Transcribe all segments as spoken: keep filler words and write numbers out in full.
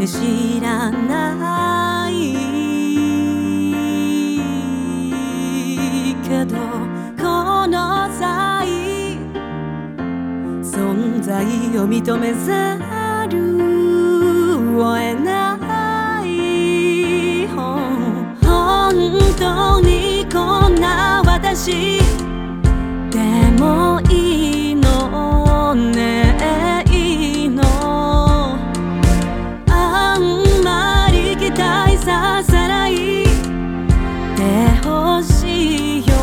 て知らないけどこの際存在を認めざるを得ない本当にこんな私でもいいのねいいのあんまり期待させないでほしいよ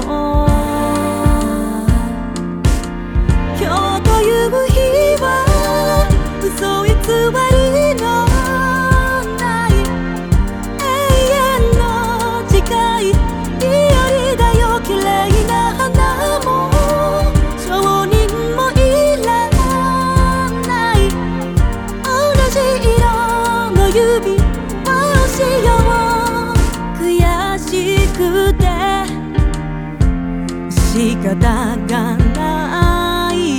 今日という日は嘘偽りのない永遠の誓い日和だよ綺麗な花も証人もいらない同じ色の指輪をしよう悔しくて仕方がない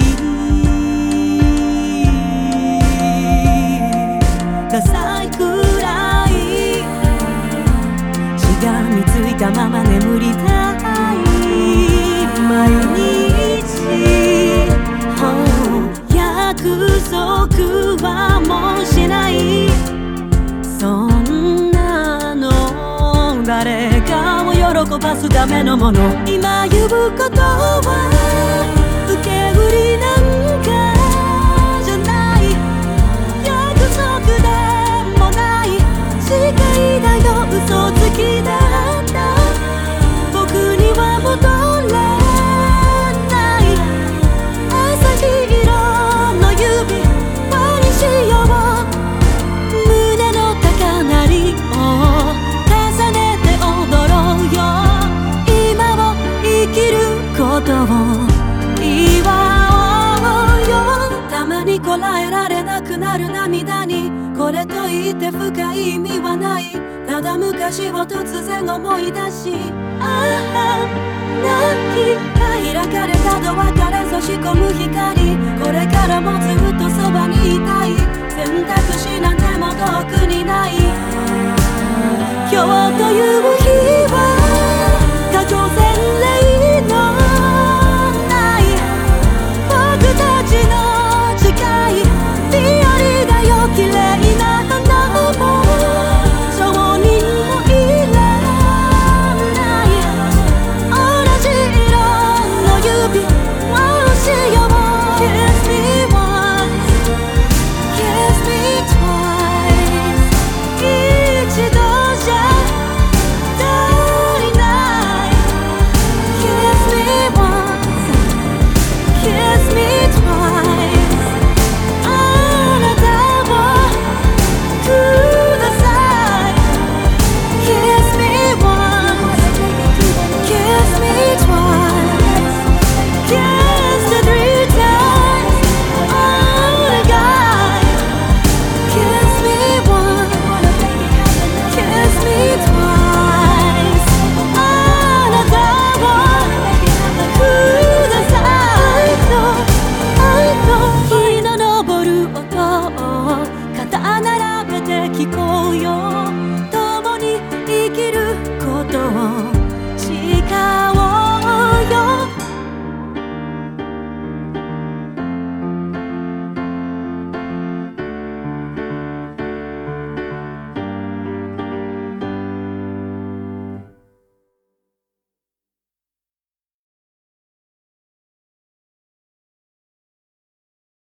ダサいくらいしがみついたまま眠りたい毎日、oh、約束はもうしないそんなの誰かを喜ばすためのもの今言うことは受け売りなんかじゃない約束でもない誓いだよ嘘つきだった僕には戻れない朝日色の指輪にしよう胸の高鳴りを重ねて踊ろうよ今を生きることを祝おうよたまにこらえられなくなる涙にこれといって深い意味はないただ昔を突然思い出しああ泣き開かれたドアから差し込む光これからもずっとそばにいたい選択肢なんても遠くにない今日という